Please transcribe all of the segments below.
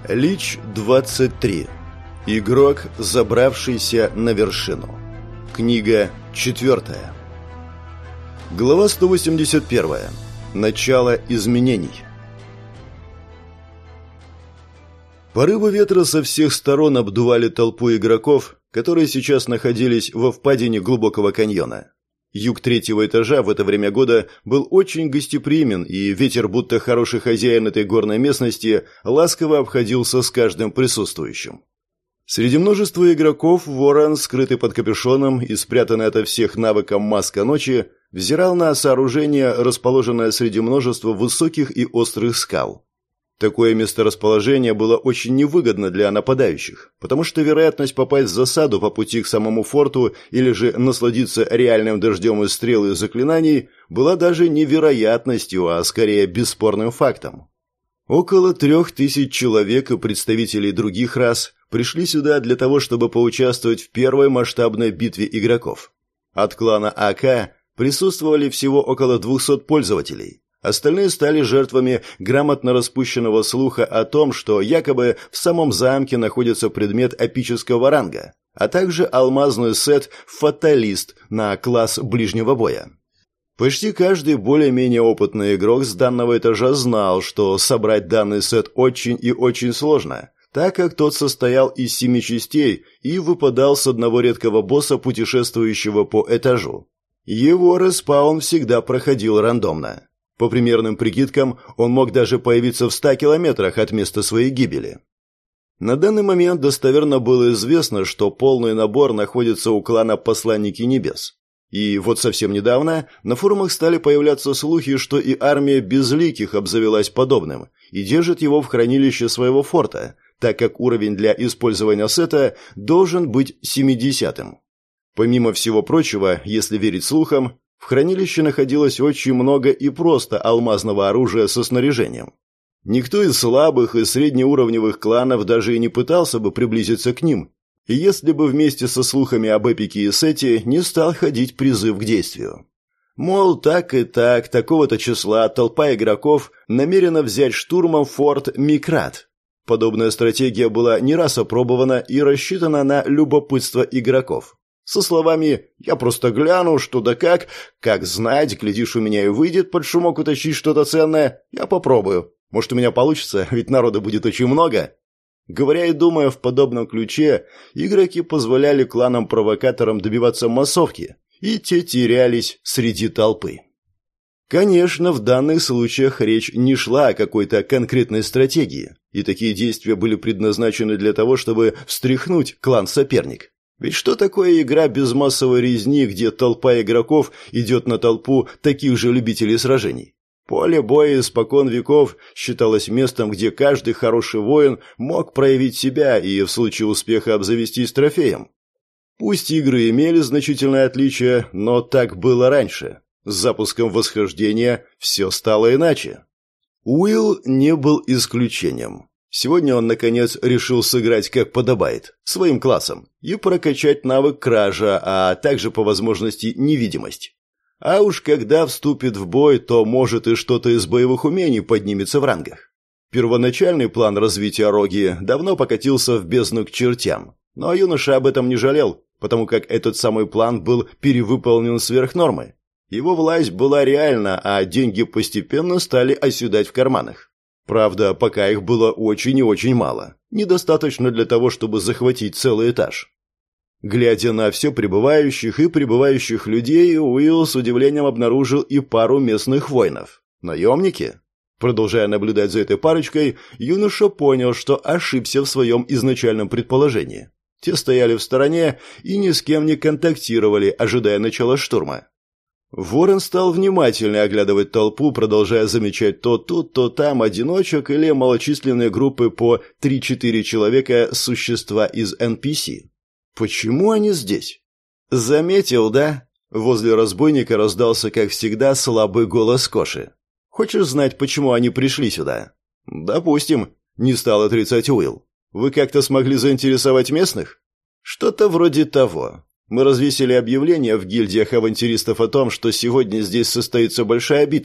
Лич 23. Игрок, забравшийся на вершину. Книга 4. Глава 181. Начало изменений. Порывы ветра со всех сторон обдували толпу игроков, которые сейчас находились во впадине глубокого каньона. Юг третьего этажа в это время года был очень гостеприимен, и ветер, будто хороший хозяин этой горной местности, ласково обходился с каждым присутствующим. Среди множества игроков Ворон, скрытый под капюшоном и спрятанный ото всех навыком маска ночи, взирал на сооружение, расположенное среди множества высоких и острых скал. Такое месторасположение было очень невыгодно для нападающих, потому что вероятность попасть в засаду по пути к самому форту или же насладиться реальным дождем из стрел и заклинаний была даже не вероятностью, а скорее бесспорным фактом. Около 3000 человек и представителей других рас пришли сюда для того, чтобы поучаствовать в первой масштабной битве игроков. От клана АК присутствовали всего около 200 пользователей. Остальные стали жертвами грамотно распущенного слуха о том, что якобы в самом замке находится предмет эпического ранга, а также алмазный сет «Фаталист» на класс ближнего боя. Почти каждый более-менее опытный игрок с данного этажа знал, что собрать данный сет очень и очень сложно, так как тот состоял из 7 частей и выпадал с одного редкого босса, путешествующего по этажу. Его респаун всегда проходил рандомно. По примерным прикидкам, он мог даже появиться в 100 километрах от места своей гибели. На данный момент достоверно было известно, что полный набор находится у клана Посланники Небес. И вот совсем недавно на форумах стали появляться слухи, что и армия Безликих обзавелась подобным и держит его в хранилище своего форта, так как уровень для использования сета должен быть 70-м. Помимо всего прочего, если верить слухам, в хранилище находилось очень много и просто алмазного оружия со снаряжением. Никто из слабых и среднеуровневых кланов даже и не пытался бы приблизиться к ним, если бы вместе со слухами об эпике и сете не стал ходить призыв к действию. Мол, так и так, такого-то числа толпа игроков намерена взять штурмом форт Микрат. Подобная стратегия была не раз опробована и рассчитана на любопытство игроков. Со словами «я просто гляну, что да как знать, глядишь, у меня и выйдет под шумок утащить что-то ценное, я попробую. Может, у меня получится, ведь народа будет очень много». Говоря и думая в подобном ключе, игроки позволяли кланам-провокаторам добиваться массовки, и те терялись среди толпы. Конечно, в данных случаях речь не шла о какой-то конкретной стратегии, и такие действия были предназначены для того, чтобы встряхнуть клан-соперник. Ведь что такое игра без массовой резни, где толпа игроков идет на толпу таких же любителей сражений? Поле боя испокон веков считалось местом, где каждый хороший воин мог проявить себя и в случае успеха обзавестись трофеем. Пусть игры имели значительное отличие, но так было раньше. С запуском восхождения все стало иначе. Уилл не был исключением. Сегодня он, наконец, решил сыграть как подобает, своим классом, и прокачать навык кража, а также, по возможности, невидимость. А уж когда вступит в бой, то, может, и что-то из боевых умений поднимется в рангах. Первоначальный план развития Роги давно покатился в бездну к чертям, но юноша об этом не жалел, потому как этот самый план был перевыполнен сверх нормы. Его власть была реальна, а деньги постепенно стали оседать в карманах. Правда, пока их было очень и очень мало. Недостаточно для того, чтобы захватить целый этаж. Глядя на все прибывающих и прибывающих людей, Уилл с удивлением обнаружил и пару местных воинов. Наемники? Продолжая наблюдать за этой парочкой, юноша понял, что ошибся в своем изначальном предположении. Те стояли в стороне и ни с кем не контактировали, ожидая начала штурма. Ворон стал внимательно оглядывать толпу, продолжая замечать то тут, то там одиночек или малочисленные группы по 3-4 человека существа из NPC. Почему они здесь? Заметил, да? Возле разбойника раздался, как всегда, слабый голос Коши. Хочешь знать, почему они пришли сюда? Допустим, не стал отрицать Уилл. Вы как-то смогли заинтересовать местных? Что-то вроде того. Мы развесили объявление в гильдиях авантюристов о том, что сегодня здесь состоится большая битва,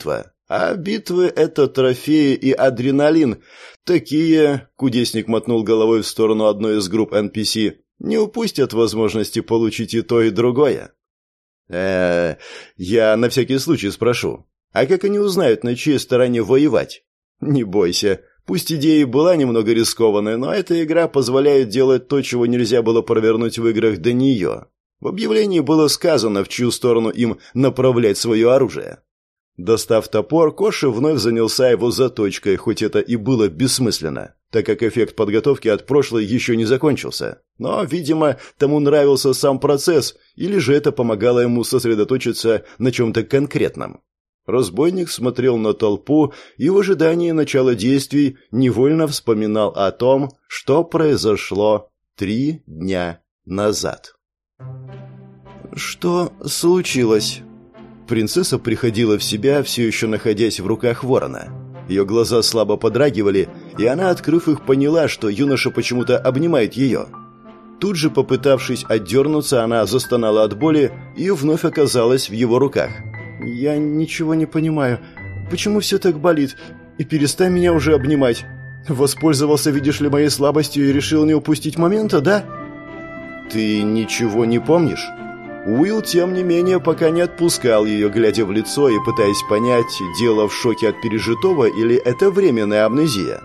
А битвы — это трофеи и адреналин. Такие, кудесник мотнул головой в сторону одной из групп NPC, не упустят возможности получить и то, и другое. Я на всякий случай спрошу. А как они узнают, на чьей стороне воевать? Не бойся. Пусть идея была немного рискованной, но эта игра позволяет делать то, чего нельзя было провернуть в играх до нее. В объявлении было сказано, в чью сторону им направлять свое оружие. Достав топор, Коши вновь занялся его заточкой, хоть это и было бессмысленно, так как эффект подготовки от прошлой еще не закончился. Но, видимо, тому нравился сам процесс, или же это помогало ему сосредоточиться на чем-то конкретном. Разбойник смотрел на толпу и в ожидании начала действий невольно вспоминал о том, что произошло 3 дня назад. «Что случилось?» Принцесса приходила в себя, все еще находясь в руках ворона. Ее глаза слабо подрагивали, и она, открыв их, поняла, что юноша почему-то обнимает ее. Тут же, попытавшись отдернуться, она застонала от боли и вновь оказалась в его руках. «Я ничего не понимаю. Почему все так болит? И перестань меня уже обнимать. Воспользовался, видишь ли, моей слабостью и решил не упустить момента, да?» «Ты ничего не помнишь?» Уилл, тем не менее, пока не отпускал ее, глядя в лицо и пытаясь понять, дело в шоке от пережитого или это временная амнезия.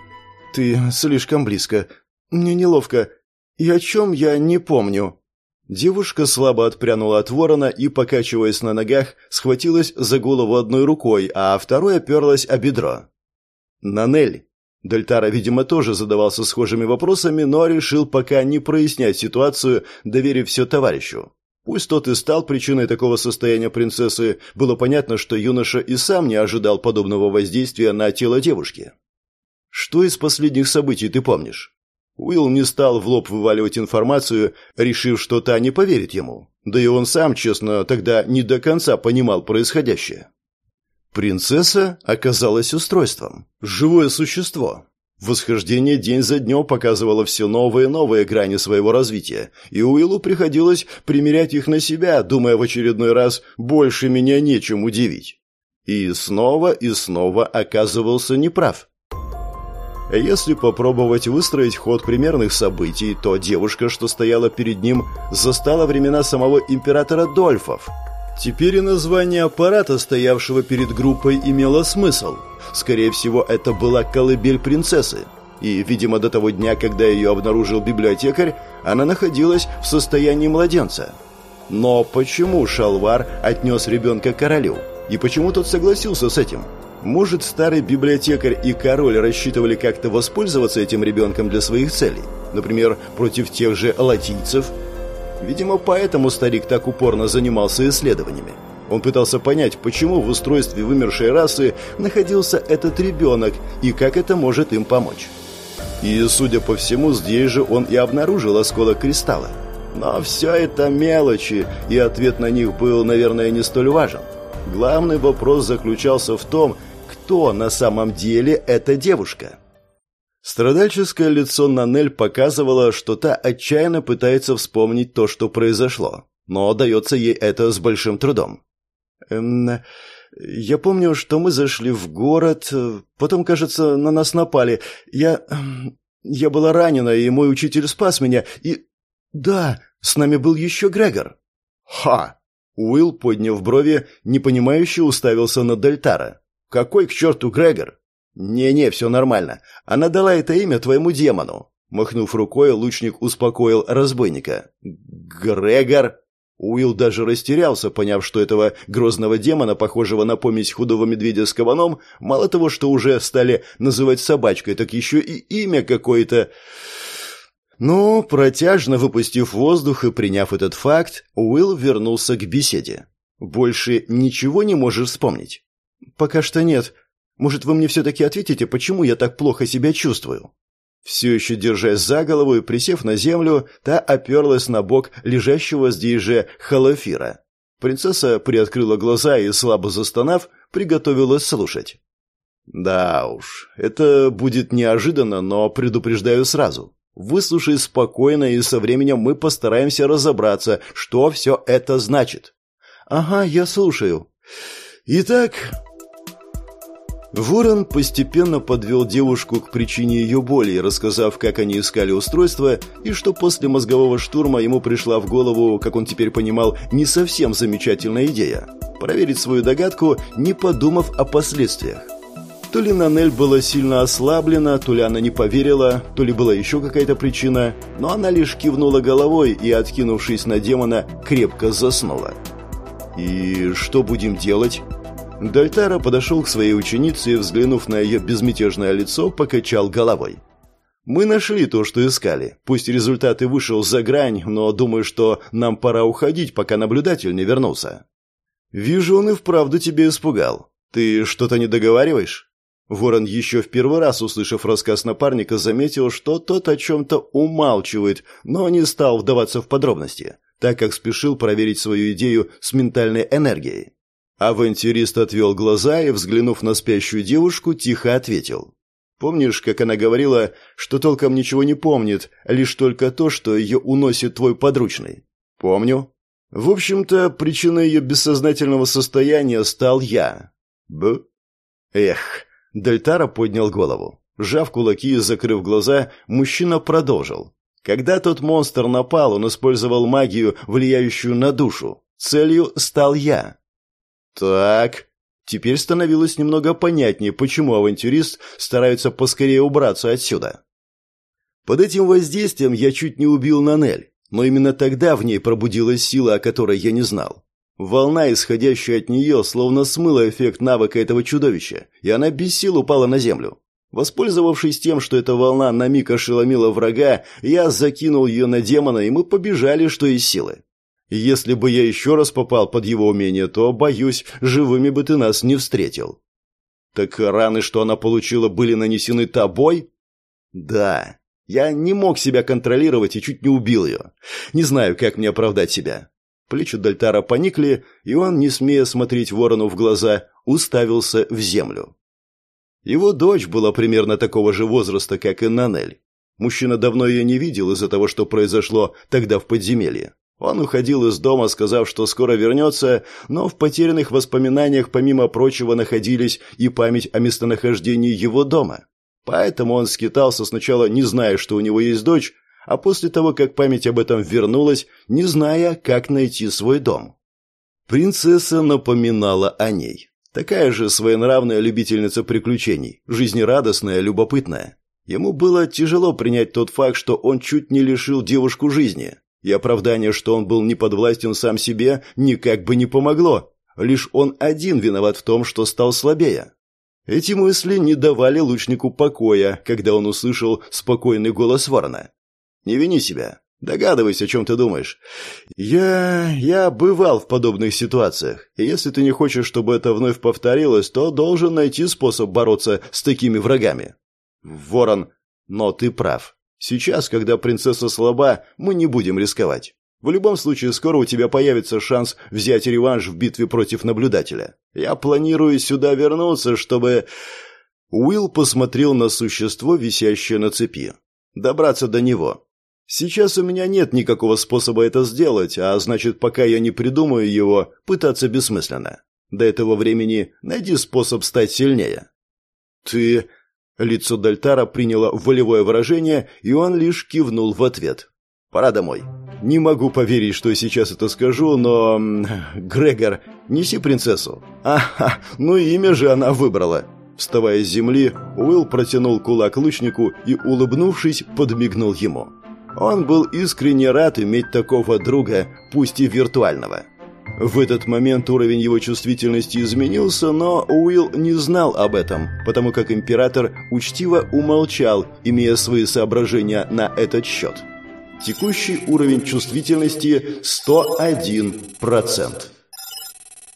«Ты слишком близко. Мне неловко. И о чем я не помню?» Девушка слабо отпрянула от ворона и, покачиваясь на ногах, схватилась за голову одной рукой, а второй оперлась о бедро. «Нанель». Дельтара, видимо, тоже задавался схожими вопросами, но решил пока не прояснять ситуацию, доверив все товарищу. Пусть тот и стал причиной такого состояния принцессы, было понятно, что юноша и сам не ожидал подобного воздействия на тело девушки. «Что из последних событий ты помнишь?» Уилл не стал в лоб вываливать информацию, решив, что та не поверит ему. Да и он сам, честно, тогда не до конца понимал происходящее. Принцесса оказалась устройством. Живое существо. Восхождение день за днем показывало все новые и новые грани своего развития, и Уиллу приходилось примерять их на себя, думая в очередной раз, больше меня нечем удивить. И снова оказывался неправ. Если попробовать выстроить ход примерных событий, то девушка, что стояла перед ним, застала времена самого императора Дольфов. Теперь и название аппарата, стоявшего перед группой, имело смысл. Скорее всего, это была колыбель принцессы. И, видимо, до того дня, когда ее обнаружил библиотекарь, она находилась в состоянии младенца. Но почему Шалвар отнес ребенка королю? И почему тот согласился с этим? Может, старый библиотекарь и король рассчитывали как-то воспользоваться этим ребенком для своих целей? Например, против тех же латийцев? Видимо, поэтому старик так упорно занимался исследованиями. Он пытался понять, почему в устройстве вымершей расы находился этот ребенок и как это может им помочь. И, судя по всему, здесь же он и обнаружил осколок кристалла. Но все это мелочи, и ответ на них был, наверное, не столь важен. Главный вопрос заключался в том, кто на самом деле эта девушка. Страдальческое лицо Нанель показывало, что та отчаянно пытается вспомнить то, что произошло, но дается ей это с большим трудом. Я помню, что мы зашли в город, потом, кажется, на нас напали. Я была ранена, и мой учитель спас меня, и... Да, с нами был еще Грегор. Ха! Уилл, подняв брови, непонимающе уставился на Дельтара. Какой к черту Грегор? «Не-не, все нормально. Она дала это имя твоему демону». Махнув рукой, лучник успокоил разбойника. «Грегор?» Уилл даже растерялся, поняв, что этого грозного демона, похожего на помесь худого медведя с кабаном, мало того, что уже стали называть собачкой, так еще и имя какое-то. Но, протяжно выпустив воздух и приняв этот факт, Уилл вернулся к беседе. «Больше ничего не можешь вспомнить?» «Пока что нет. Может, вы мне все-таки ответите, почему я так плохо себя чувствую?» Все еще держась за голову и присев на землю, та оперлась на бок лежащего здесь же Халафира. Принцесса приоткрыла глаза и, слабо застонав, приготовилась слушать. «Да уж, это будет неожиданно, но предупреждаю сразу. Выслушай спокойно, и со временем мы постараемся разобраться, что все это значит». «Ага, я слушаю». «Итак...» Ворон постепенно подвел девушку к причине ее боли, рассказав, как они искали устройство, и что после мозгового штурма ему пришла в голову, как он теперь понимал, не совсем замечательная идея – проверить свою догадку, не подумав о последствиях. То ли Нанель была сильно ослаблена, то ли она не поверила, то ли была еще какая-то причина, но она лишь кивнула головой и, откинувшись на демона, крепко заснула. «И что будем делать?» Дальтара подошел к своей ученице и, взглянув на ее безмятежное лицо, покачал головой. «Мы нашли то, что искали. Пусть результат и вышел за грань, но думаю, что нам пора уходить, пока наблюдатель не вернулся». «Вижу, он и вправду тебя испугал. Ты что-то не договариваешь?» Ворон, еще в первый раз услышав рассказ напарника, заметил, что тот о чем-то умалчивает, но не стал вдаваться в подробности, так как спешил проверить свою идею с ментальной энергией. Авантюрист отвел глаза и, взглянув на спящую девушку, тихо ответил. «Помнишь, как она говорила, что толком ничего не помнит, лишь только то, что ее уносит твой подручный?» «Помню. В общем-то, причиной ее бессознательного состояния стал я». «Б?» «Эх!» Дальтара поднял голову. Сжав кулаки и закрыв глаза, мужчина продолжил. «Когда тот монстр напал, он использовал магию, влияющую на душу. Целью стал я». «Так...» Теперь становилось немного понятнее, почему авантюрист старается поскорее убраться отсюда. Под этим воздействием я чуть не убил Нанель, но именно тогда в ней пробудилась сила, о которой я не знал. Волна, исходящая от нее, словно смыла эффект навыка этого чудовища, и она без сил упала на землю. Воспользовавшись тем, что эта волна на миг ошеломила врага, я закинул ее на демона, и мы побежали, что из силы. Если бы я еще раз попал под его умение, то, боюсь, живыми бы ты нас не встретил». «Так раны, что она получила, были нанесены тобой?» «Да. Я не мог себя контролировать и чуть не убил ее. Не знаю, как мне оправдать себя». Плечи Дальтара поникли, и он, не смея смотреть ворону в глаза, уставился в землю. Его дочь была примерно такого же возраста, как и Нанель. Мужчина давно ее не видел из-за того, что произошло тогда в подземелье. Он уходил из дома, сказав, что скоро вернется, но в потерянных воспоминаниях, помимо прочего, находились и память о местонахождении его дома. Поэтому он скитался сначала, не зная, что у него есть дочь, а после того, как память об этом вернулась, не зная, как найти свой дом. Принцесса напоминала о ней. Такая же своенравная любительница приключений, жизнерадостная, любопытная. Ему было тяжело принять тот факт, что он чуть не лишил девушку жизни. И оправдание, что он был неподвластен сам себе, никак бы не помогло. Лишь он один виноват в том, что стал слабее. Эти мысли не давали лучнику покоя, когда он услышал спокойный голос ворона. «Не вини себя. Догадывайся, о чем ты думаешь. Я бывал в подобных ситуациях, и если ты не хочешь, чтобы это вновь повторилось, то должен найти способ бороться с такими врагами». «Ворон, но ты прав. Сейчас, когда принцесса слаба, мы не будем рисковать. В любом случае, скоро у тебя появится шанс взять реванш в битве против наблюдателя. Я планирую сюда вернуться, чтобы...» Уилл посмотрел на существо, висящее на цепи. «Добраться до него. Сейчас у меня нет никакого способа это сделать, а значит, пока я не придумаю его, пытаться бессмысленно. До этого времени найди способ стать сильнее». «Ты...» Лицо Дальтара приняло волевое выражение, и он лишь кивнул в ответ. «Пора домой. Не могу поверить, что сейчас это скажу, но... Грегор, неси принцессу». «Ага, ну имя же она выбрала». Вставая с земли, Уилл протянул кулак лучнику и, улыбнувшись, подмигнул ему. Он был искренне рад иметь такого друга, пусть и виртуального. В этот момент уровень его чувствительности изменился, но Уилл не знал об этом, потому как император учтиво умолчал, имея свои соображения на этот счет. Текущий уровень чувствительности 101%.